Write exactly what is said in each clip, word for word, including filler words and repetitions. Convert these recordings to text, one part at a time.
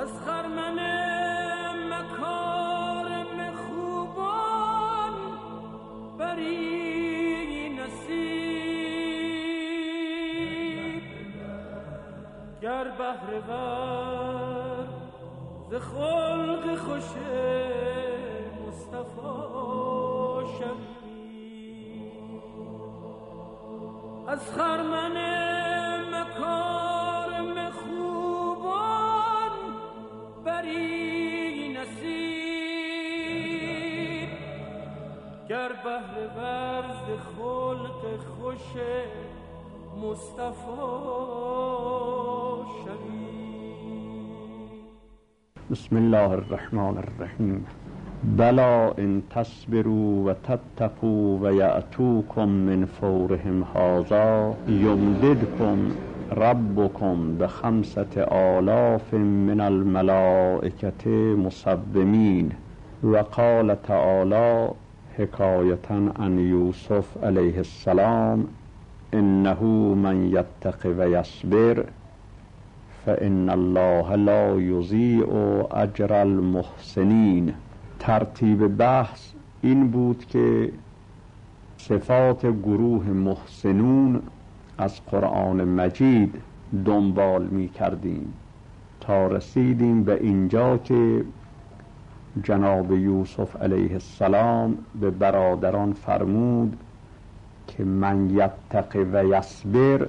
از خرمن مکارم خوبان بری نصیب، گر بهره ور ز خلق خوش مصطفی شوی. از خرمن مکارم خوبان بری نصیب، گر بهره ور ز خلق خوش مصطفی شوی. بسم الله الرحمن الرحیم. بلا ان تصبروا و تتقوا و یأتوکم من فورهم هذا یمددکم ربکم بخمسة آلاف من الملائکة مسومین. و قال تعالی حکایة عن یوسف علیه السلام انه من یتق و یصبر فإن الله لا یضیع اجر المحسنین. ترتیب بحث این بود که صفات گروه محسنون از قرآن مجید دنبال می کردیم تا رسیدیم به اینجا که جناب یوسف علیه السلام به برادران فرمود که من یتق و یصبر،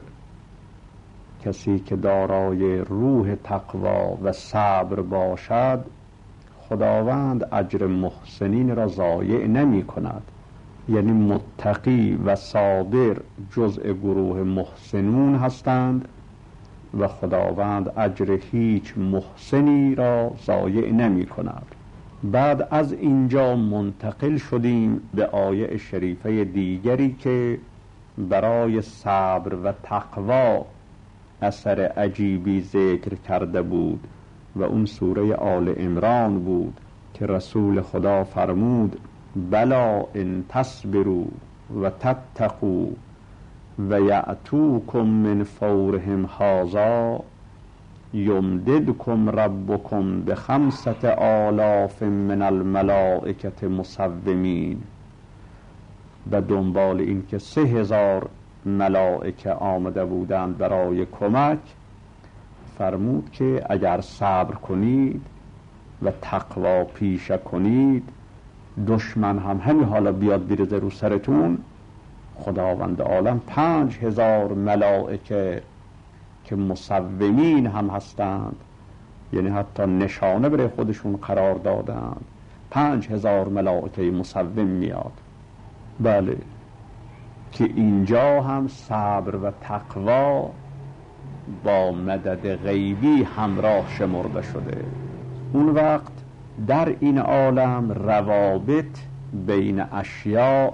کسی که دارای روح تقوا و صبر باشد خداوند اجر محسنین را ضایع نمی کند. یعنی متقی و صابر جزء گروه محسنون هستند و خداوند اجر هیچ محسنی را ضایع نمی کند. بعد از اینجا منتقل شدیم به آیه شریفه دیگری که برای صبر و تقوا اثر عجیبی ذکر کرده بود و اون سوره آل عمران بود که رسول خدا فرمود بلا ان تصبروا و تتقوا و یأتوکم من فورهم هذا یمددکم ربکم بخمسة آلاف من الملائکة مسومین. و دنبال این که سه هزار ملائکه آمده بودند برای کمک فرمود که اگر صبر کنید و تقوا پیشه کنید، دشمن هم همین حالا بیاد بریزه رو سرتون، خداوند عالم پنج هزار ملائکه که مسومین هم هستند، یعنی حتی نشانه برای خودشون قرار دادند، پنج هزار ملائکه مسوم میاد. بله، که اینجا هم صبر و تقوا با مدد غیبی همراه شمرده شده. اون وقت در این عالم روابط بین اشیاء،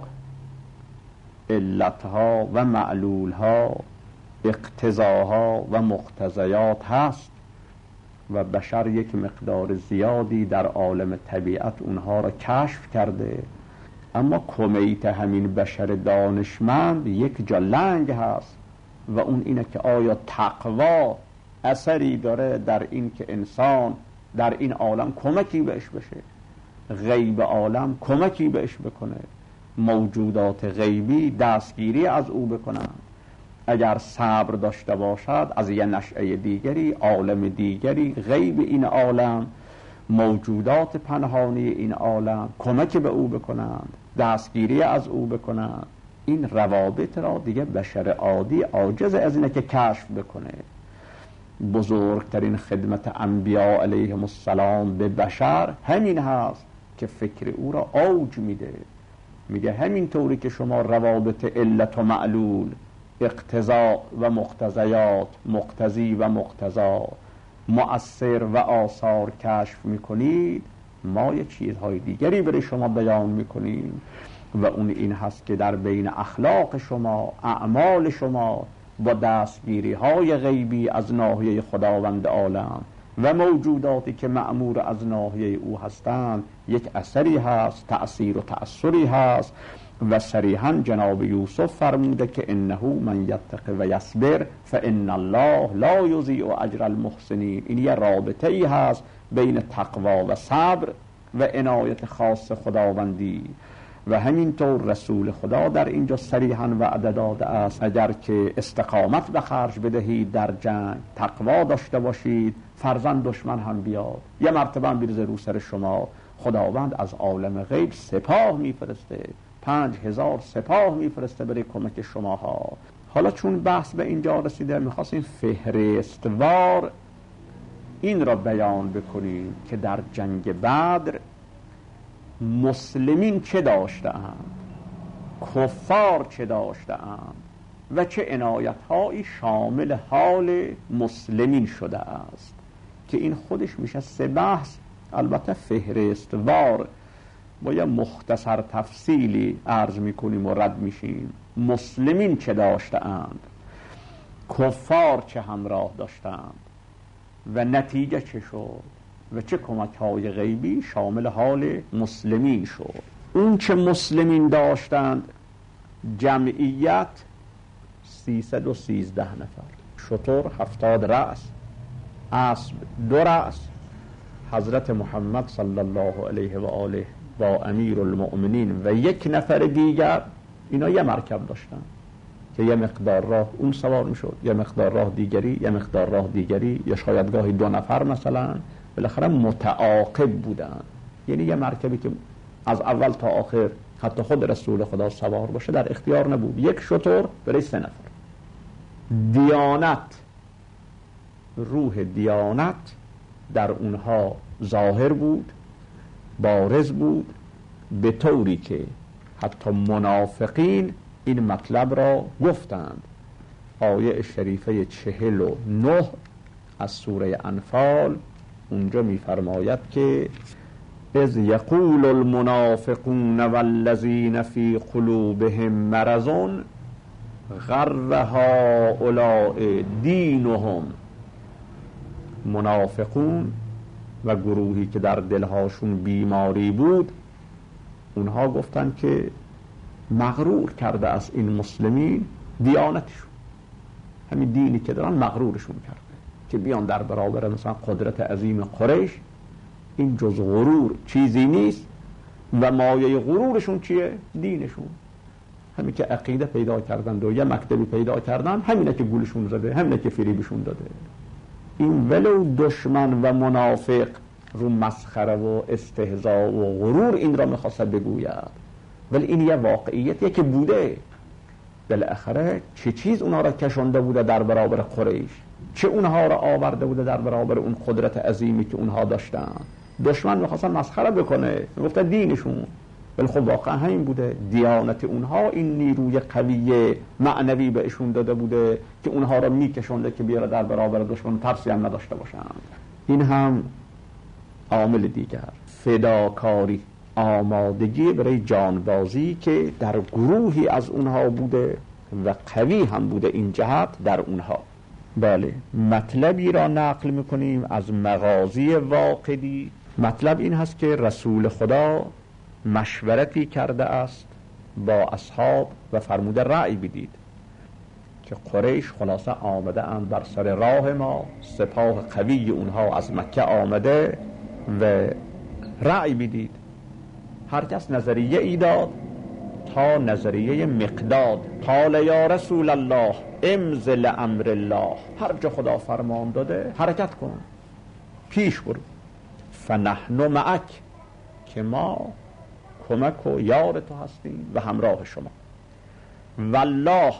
علتها و معلولها، اقتضاها و مقتضیات هست و بشر یک مقدار زیادی در عالم طبیعت اونها را کشف کرده، اما کمیت همین بشر دانشمند یک جا لنگ هست و اون اینه که آیا تقوا اثری داره در این که انسان در این عالم کمکی بهش بشه، غیب عالم کمکی بهش بکنه، موجودات غیبی دستگیری از او بکنند. اگر صبر داشته باشد از یه نشأه دیگری، عالم دیگری، غیب این عالم، موجودات پنهانی این عالم کمک به او بکنند، دستگیری از او بکنند. این روابط را دیگه بشر عادی عاجز از اینه که کشف بکنه. بزرگترین خدمت انبیاء علیهم السلام به بشر همین هست که فکر او را اوج میده. میگه همین طوری که شما روابط علت و معلول، اقتضا و مقتضیات، مقتضی و مقتضا، مؤثر و آثار کشف میکنید، ما یک چیزهای دیگری برای شما بیان میکنیم و اون این هست که در بین اخلاق شما، اعمال شما با دستگیری های غیبی از ناحیه خداوند عالم و موجوداتی که مأمور از ناحیه او هستند یک اثری هست، تأثیر و تأثری هست و صریحا جناب یوسف فرموده که انه من یتق و یصبر فان الله لا یضیع اجر المحسنین. این یه رابطه ای هست بین تقوا و صبر و عنایت خاص خداوندی. و همینطور رسول خدا در اینجا صریحا وعده داده است اگر که استقامت به خرج بدهید در جنگ، تقوا داشته باشید، فرزند دشمن هم بیاد یه مرتبه هم بریزه رو سر شما، خداوند از عالم غیب سپاه میفرسته، پنج هزار سپاه میفرسته برای کمک شماها. حالا چون بحث به اینجا رسیده میخواستیم فهرستوار این را بیان بکنیم که در جنگ بدر مسلمین چه داشته‌اند، کفار چه داشته‌اند و چه عنایت‌هایی شامل حال مسلمین شده است که این خودش میشه سه بحث. البته فهرستوار با یه مختصر تفصیلی عرض میکنیم و رد میشیم. مسلمین چه داشته‌اند، کفار چه همراه داشتند و نتیجه چه شد و چه کمک‌های غیبی شامل حال مسلمین شد. اون چه مسلمین داشتند جمعیت سیصد و سیزده نفر، شتر هفتاد رأس، اسب دو رأس. حضرت محمد صلی الله علیه و آله با امیر المؤمنین و یک نفر دیگر، اینا یه مرکب داشتن که یه مقدار راه اون سوار میشد، یه مقدار راه دیگری، یه مقدار راه دیگری، یا شاید گاهی دو نفر مثلا، بالاخره متعاقب بودن. یعنی یه مرکبی که از اول تا آخر حتی خود رسول خدا سوار باشه در اختیار نبود، یک شتر برای سه نفر. دیانت، روح دیانت در اونها ظاهر بود، بارز بود، به طوری که حتی منافقین این مطلب را گفتند. آیه شریفه چهل و نه از سوره انفال اونجا می‌فرماید که اذ یقول المنافقون والذین فی قلوبهم مرض غر هؤلاء دینهم. منافقون و گروهی که در دلهاشون بیماری بود، اونها گفتن که مغرور کرده از این مسلمین دیانتشون، همین دینی که دارن مغرورشون کرده که بیان در برابر مثلا قدرت عظیم قریش. این جز غرور چیزی نیست و مایه غرورشون چیه؟ دینشون. همین که عقیده پیدا کردن و یه مکتبی پیدا کردن، همینه که گولشون زده، همینه که فریبشون داده. این ولو دشمن و منافق رو مسخره و استهزاء و غرور این را میخواست بگوید، ولی این یه واقعیتیه که بوده. بالاخره چه چیز اونها را کشنده بوده در برابر قریش، چه اونها را آورده بوده در برابر اون قدرت عظیمی که اونها داشتن. دشمن میخواستن مسخره بکنه، میگفته دینشون، ولی خب واقعا همین بوده. دیانت اونها این نیروی قوی معنوی بهشون داده بوده که اونها را میکشنده که بیاره در برابر دشمن ترسی هم نداشته باشند. این هم عامل دیگر، فداکاری، آمادگی برای جانبازی که در گروهی از اونها بوده و قوی هم بوده این جهت در اونها. بله، مطلبی را نقل میکنیم از مغازی واقدی. مطلب این هست که رسول خدا مشورتی کرده است با اصحاب و فرموده رأی بدید که قریش خلاصه آمده اند بر سر راه ما، سپاه قوی اونها از مکه آمده و رأی بدید. هر کس نظریه ای داد تا نظریه مقداد. قال یا رسول الله امض امر الله، هر جا خدا فرمان داده حرکت کن، پیش برو. فنحن معک، که ما کمک و یار تو هستیم و همراه شما. والله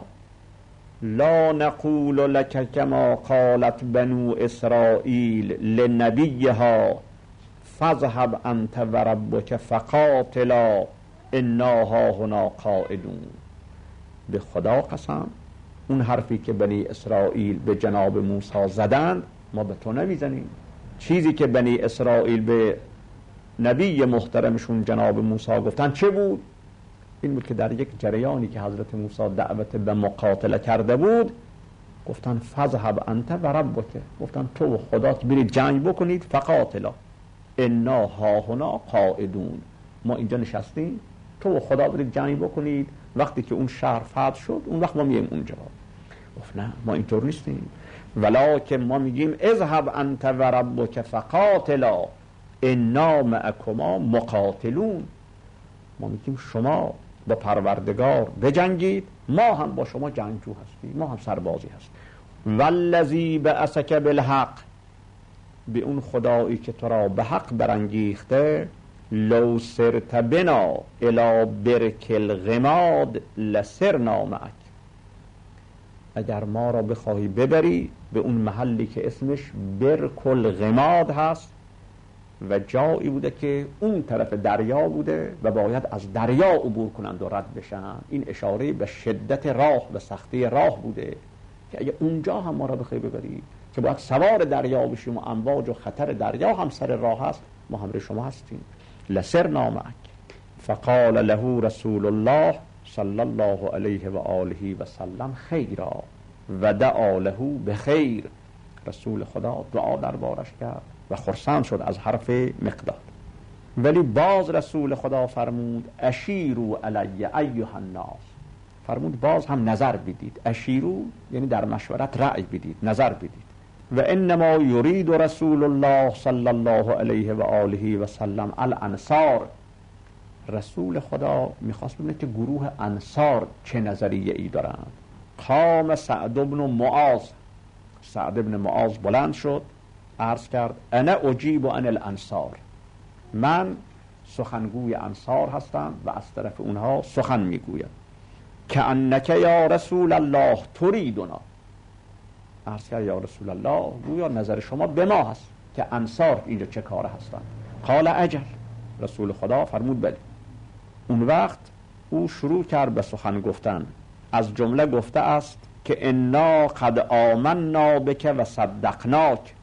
لا نقول لك کما قالت بنو اسرائیل لنبیها فاذهب انت و ربک فقاتلا انا هاهنا قاعدون. به خدا قسم، اون حرفی که بنی اسرائیل به جناب موسی زدند ما به تو نمیزنیم. چیزی که بنی اسرائیل به نبی محترمشون جناب موسی گفتن چه بود؟ این بود که در یک جریانی که حضرت موسی دعوت به مقاتله کرده بود، گفتن فذهب انت و ربک، گفتن تو و خدات برید جنگ بکنید، فقاتلا انا هاهنا قاعدون، ما اینجا نشستیم تو و خدا برید جنگ بکنید، وقتی که اون شهر فتح شد اون وقت ما میایم اونجا. گفت نه ما اینطور نیستیم، ولکن ما میگیم اذهب انت و ربک فقاتلا انا معکما مقاتلون. ما میگیم شما با پروردگار بجنگید، ما هم با شما جنگجو هستیم، ما هم سربازی هستیم. والذی بعثک بالحق، به اون خدایی که تو را به حق برانگیخته، لو سرت بنا الی برک الغماد لسرنا معک، اگر ما را بخواهی ببری به اون محلی که اسمش برک الغماد هست و جایی بوده که اون طرف دریا بوده و باید از دریا عبور کنند و رد بشن. این اشاره به شدت راه و سختی راه بوده که اگه اونجا هم ما را بخوای ببری که باید سوار دریا بشیم و امواج و خطر دریا هم سر راه هست، ما همراه شما هستیم. لسرنا معک. فقال له رسول الله صلی الله علیه و آله و سلم خیرا و دعا له بخیر. رسول خدا دعا دربارش کرد و خرسند شد از حرف مقداد. ولی باز رسول خدا فرمود اشیرو علی ایها الناس، فرمود باز هم نظر بدید. اشیرو یعنی در مشورت رأی بدید، نظر بدید. و انما یرید رسول الله صلی الله علیه و آله و سلم الانصار، رسول خدا میخواست ببینه که گروه انصار چه نظریه ای دارند. قام سعد بن معاذ، سعد بن معاذ بلند شد عرض کرد انا اجیب عن الانصار، من سخنگوی انصار هستم و از طرف اونها سخن میگویم. که انک یا رسول الله تریدنا، عرض کرد یا رسول الله گویا نظر شما به ما هست که انصار اینجا چه کاره هستند. قال اجل، رسول خدا فرمود بله. اون وقت او شروع کرد به سخن گفتن. از جمله گفته است که انا قد آمنا بک و صدقناک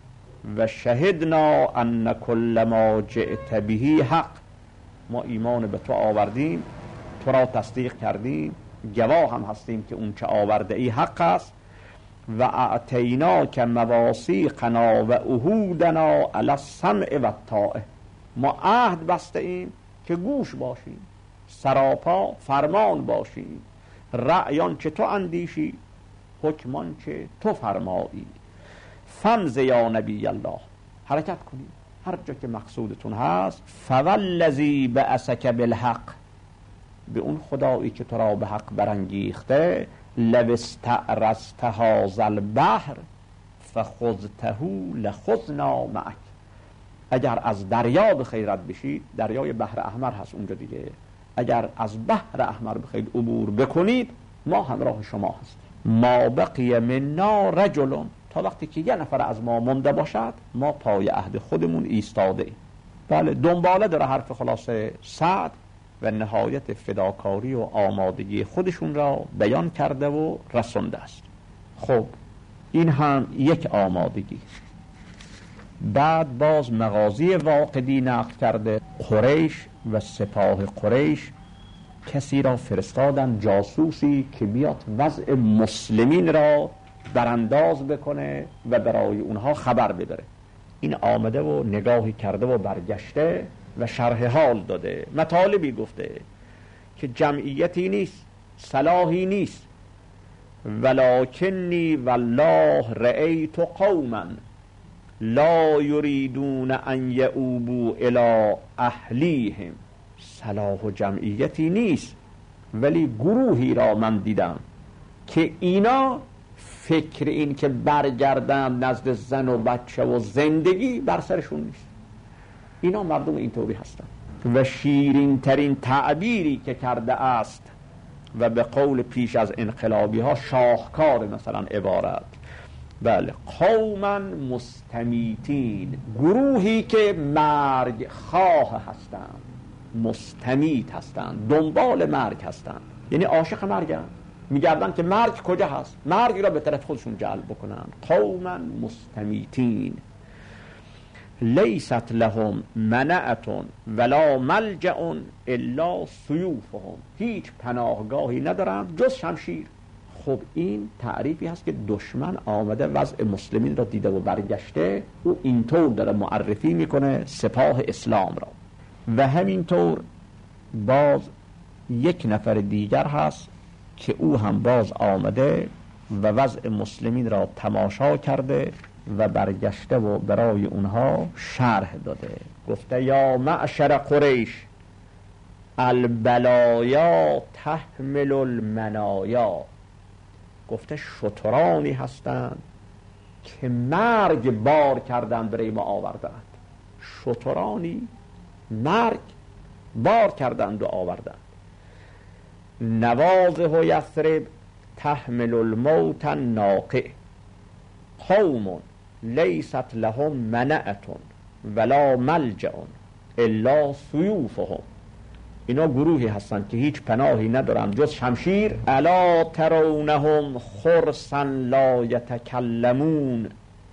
و شهدنا ان کل ما جئت به حق، ما ایمان به تو آوردیم، تو را تصدیق کردیم، گواه هم هستیم که اون چه آورده ای حق است. و اعطیناک مواثیقنا و عهودنا علی السمع و الطاعه، ما عهد بسته ایم که گوش باشیم، سراپا فرمان باشیم، رأیان چه تو اندیشی، حکمان چه تو فرمایی. فمض یا نبی الله، حرکت کنید هر جا که مقصودتون هست. فوالذی بعثک بالحق، به اون خدایی که تو را به حق برانگیخته، لو استعرضت هذا البحر فخذته لخذنا معک، اگر از دریا بخواید رد بشید، دریای بحر احمر هست اونجا دیگه، اگر از بحر احمر بخواید عبور بکنید ما همراه شما هستیم. ما بقی منا رجل، تا وقتی که یه نفر از ما مونده باشد ما پای عهد خودمون ایستاده ایم. بله دنباله داره حرف خلاصه سعد و نهایت فداکاری و آمادگی خودشون را بیان کرده و رسونده است. خب این هم یک آمادگی. بعد باز مغازی واقدی نقل کرده. قریش و سپاه قریش کسی را فرستادن، جاسوسی که بیاد وضع مسلمین را برانداز بکنه و برای اونها خبر ببره. این آمده و نگاهی کرده و برگشته و شرح حال داده، مطالبی گفته که جمعیتی نیست، صلاحی نیست. ولکنی والله رأیت قوما لا یریدون ان یعوبوا الی اهلیهم، صلاح و جمعیتی نیست، ولی گروهی را من دیدم که اینا فکر این که برگردن نزد زن و بچه و زندگی بر سرشون نیست. اینا مردم اینطوری هستن. و شیرین ترین تعبیری که کرده است و به قول پیش از انقلابی ها شاهکار مثلا عبارت، بله قوما مستمیتین، گروهی که مرگ خواه هستند، مستمیت هستند، دنبال مرگ هستند، یعنی عاشق مرگن، میگردن که مرگ کجا هست، مرگ را به طرف خودشون جلب بکنن. قوما مستمیتین لیست لهم منعتون ولا ملجأ الا سیوفهم، هیچ پناهگاهی ندارند جز شمشیر. خب این تعریفی هست که دشمن آمده وضع مسلمین را دیده و برگشته، او اینطور داره معرفی میکنه سپاه اسلام را. و همینطور باز یک نفر دیگر هست که او هم باز آمده و وضع مسلمین را تماشا کرده و برگشته و برای اونها شرح داده. گفته یا معشر قریش البلایا تحمل المنایا. گفته شترانی هستند که مرگ بار کردند برای ما آوردند. شترانی مرگ بار کردند و آوردند. نوازه یثرب تحمل الموت الناقع قوم لیست لهم منعتون ولا ملجأ الا سیوفهم. اینا گروهی هستند که هیچ پناهی ندارند جز شمشیر. الا ترونهم خرسا لا یتکلمون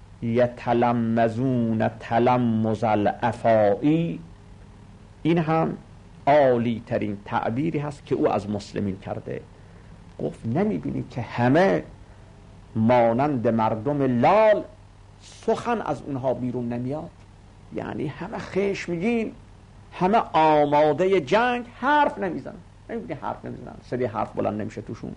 یتلمزون تلمز الافائی. این هم عالی ترین تعبیری هست که او از مسلمین کرده. گفت نمیبینی که همه مانند مردم لال سخن از اونها بیرون نمیاد؟ یعنی همه خشمگین، همه آماده جنگ، حرف نمیزنن. نمیبینی حرف نمیزنن، صدای حرف بلند نمیشه توشون.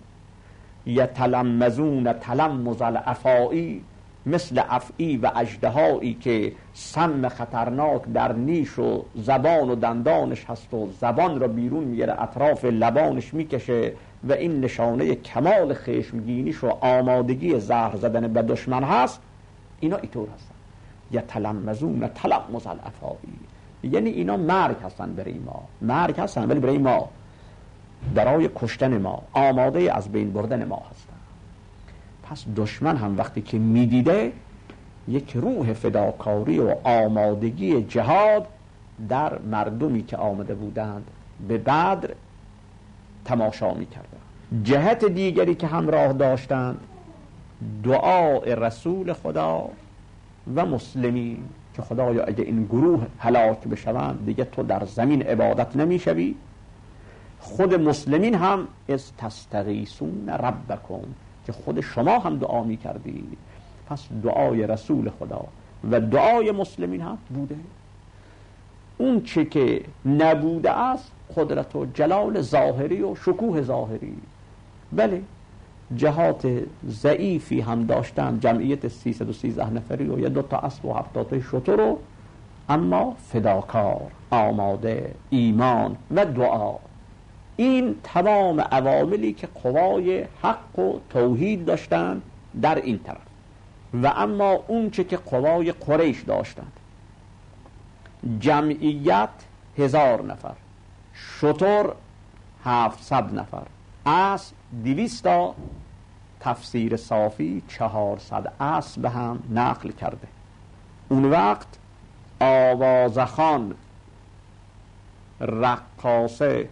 یتلمزون تلمز الافائی، مثل افعی و اژدهایی که سم خطرناک در نیش و زبان و دندانش هست و زبان را بیرون میگیره، اطراف لبانش میکشه و این نشانه کمال خشمگینیش و آمادگی زهر زدن به دشمن هست. اینا اینطور هستن. یتلمزون تلمز الافائی، یعنی اینا مرگ هستن برای ما، مرگ هستن ولی برای ما، برای کشتن ما، آماده از بین بردن ما هستن. پس دشمن هم وقتی که میدیده یک روح فداکاری و آمادگی جهاد در مردمی که آمده بودند به بدر تماشا میکردند. جهت دیگری که همراه داشتند دعای رسول خدا و مسلمین که خدایا اگه این گروه هلاک بشوند دیگه تو در زمین عبادت نمیشوی. خود مسلمین هم استستغیثون ربکم، که خود شما هم دعا می کردید. پس دعای رسول خدا و دعای مسلمین هم بوده. اون چه که نبوده است قدرت و جلال ظاهری و شکوه ظاهری. بله جهات ضعیفی هم داشتن، جمعیت سیصد و سیزده نفری و یا دو تا اسب و هفتاد شتر رو، اما فداکار، آماده، ایمان و دعا. این تمام عواملی که قوای حق و توحید داشتند در این طرف. و اما اون چه که قوای قریش داشتند، جمعیت هزار نفر، شتر هفتصد نفر، اسب دویستا، تفسیر صافی چهارصد اسب هم نقل کرده. اون وقت آوازخان، رقاصه،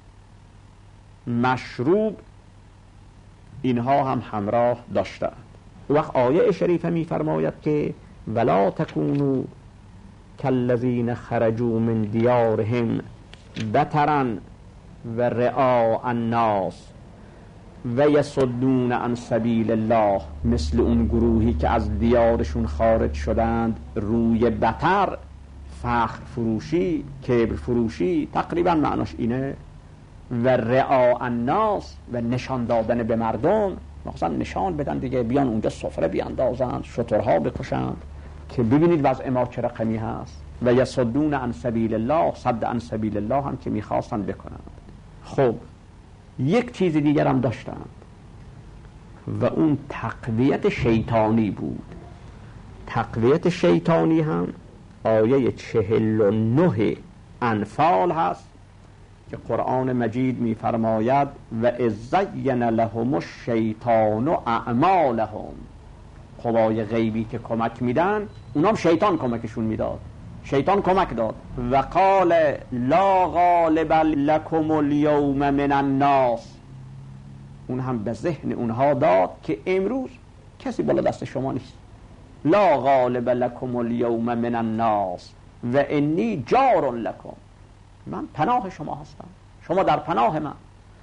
مشروب، اینها هم همراه داشتند. وقت آیه شریفه می فرماید که ولا تکونوا کالذین خرجوا من دیارهم بطرا و رعاء الناس و یصدون عن سبیل الله، مثل اون گروهی که از دیارشون خارج شدند روی بطر، فخر فروشی، کبر فروشی، تقریبا معناش اینه، و رعاء الناس و نشان دادن به مردم، مثلا نشان بدن دیگه، بیان اونجا سفره بیاندازند، شترها بکشند که ببینید وضع ما چه رقمی هست. و یصدون عن سبیل الله، صد عن سبیل الله هم که میخواستند بکنند. خب یک چیز دیگر هم داشتند و اون تقویت شیطانی بود. تقویت شیطانی هم آیه چهل و نه انفال هست که قرآن مجید میفرماید و اذ زین لهم الشیطان اعمالهم. قوای غیبی که کمک میدن اونام شیطان کمکشون میداد، شیطان کمک داد. و قال لا غالب لکم اليوم من الناس، اون هم به ذهن اونها داد که امروز کسی بالا دست شما نیست. لا غالب لکم اليوم من الناس و انی جار لکم، من پناه شما هستم، شما در پناه من.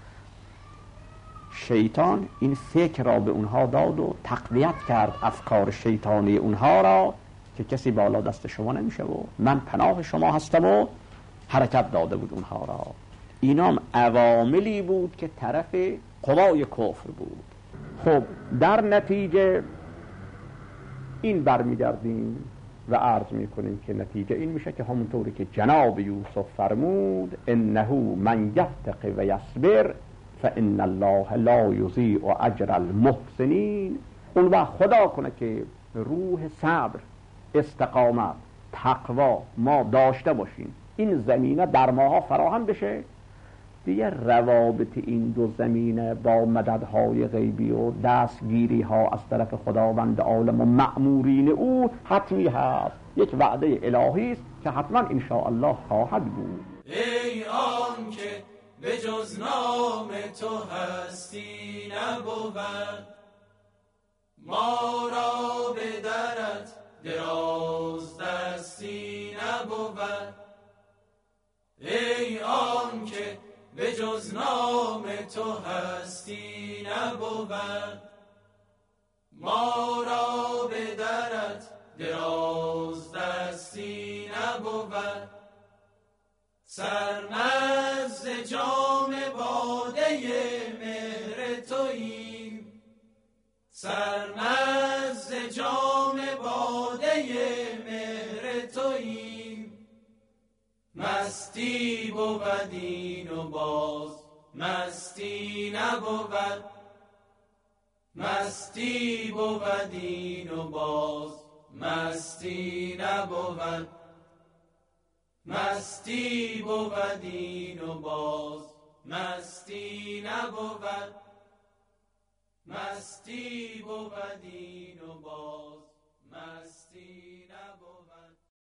شیطان این فکر را به اونها داد و تقویت کرد افکار شیطانی اونها را که کسی بالا دست شما نمیشه و من پناه شما هستم و حرکت داده بود اونها را. اینام عواملی بود که طرف قوای کفر بود. خب در نتیجه این برمیگردیم و عرض میکنیم که نتیجه این میشه که همونطوری که جناب یوسف فرمود انه من یتق و یصبر فان الله لا یضیع اجر المحسنین، اون وقت خدا کنه که روح صبر، استقامت، تقوا ما داشته باشیم، این زمینه در ماها فراهم بشه، دیگه روابط این دو زمینه با مددهای غیبی و دستگیری ها از طرف خداوند عالم و مأمورین او حتمی هست، یک وعده الهی است که حتما ان شاء الله خواهد بود. ای آن که به جز نام تو هستی نبود، ما را به درت دراز دستی نبود. ای آن که به جز نام تو هستی نبود، ما را به درت دراز دستی نبود. سرمست جام باده مهر توییم، سرمست جام باده مهر توییم. مستی بود این و باز مستی نبود، مستی بود این و باز مستی نبود. مستی بود این و باز مستی نبود، مستی بود این و باز مستی نبود.